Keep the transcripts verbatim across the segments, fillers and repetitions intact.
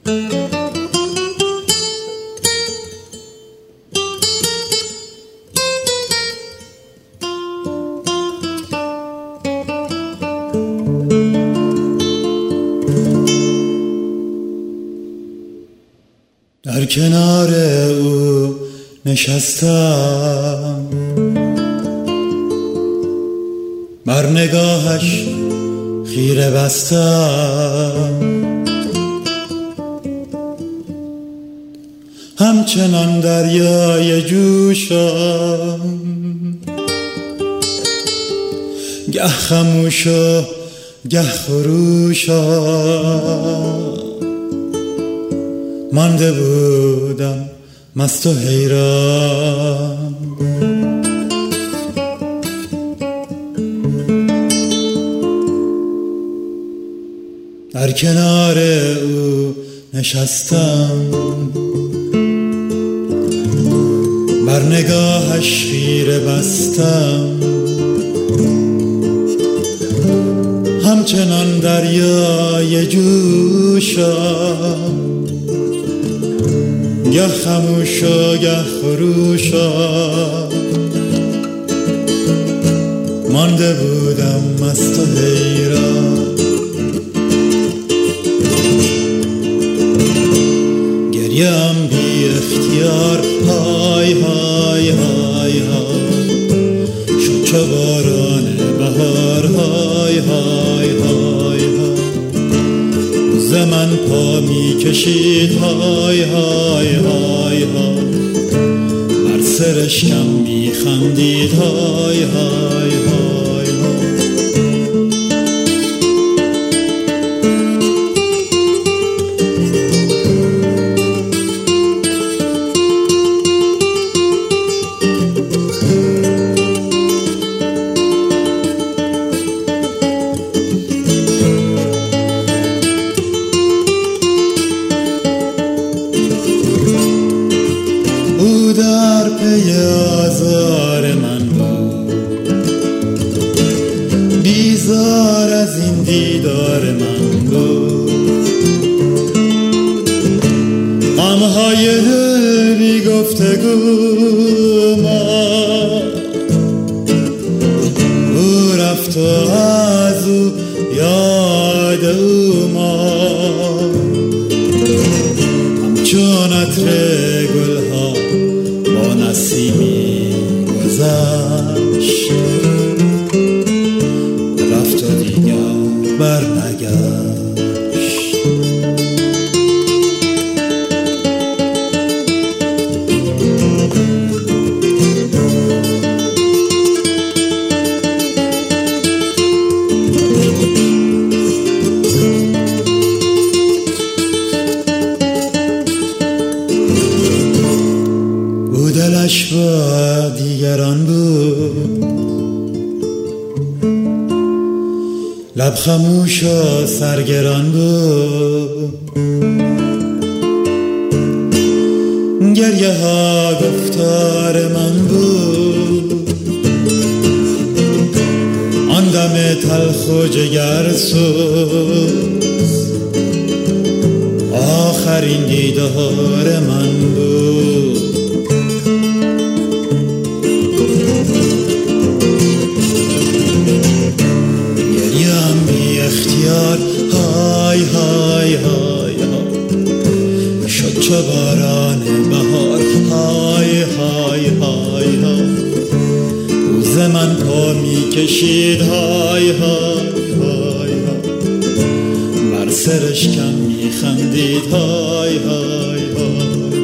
در کنار او نشستم، بر نگاهش خیره بستم، همچنان دریای جوشم، گه خموش و گه خروشم. مانده بودم مست و حیران، در کنار او نشستم، بر نگاهش خیره بستم، همچنان دریای جوشم، گه خموش و گه خروشم. مانده بودم مست و حیران، گریم بی اختیار های های های های، شد چو باران بهار های های های های، ز من پا می کشید های های های های، بر سرشکم می خندید های های های های. او در پی آزار من بود، بیزار از این دیدار من بود، غمهای دل بی گفتگو ماند. او رفت و از او یاد او ماند، همچون عطر گلها با نسیمی گذشت، رفت و دیگر بر نگشت. دلش با دیگران بود، لب خموش و سرگران بود، گریه ها گفتار من بود، آن دم تلخ و جگرسوز آخرین دیدار من بود. اختیار های های های های، شد چو باران بهار های های های های، او ز من پا می کشید های های های های، بر سرشکم می خندید های های های،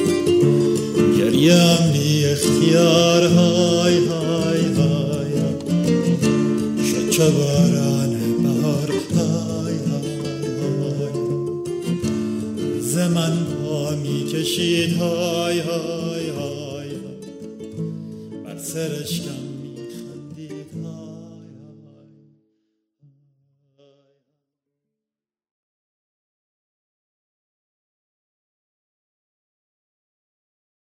گریم بی اختیار های های های های، شد چو باران های های های، ز من پا می کشید های های های، بر سرشکم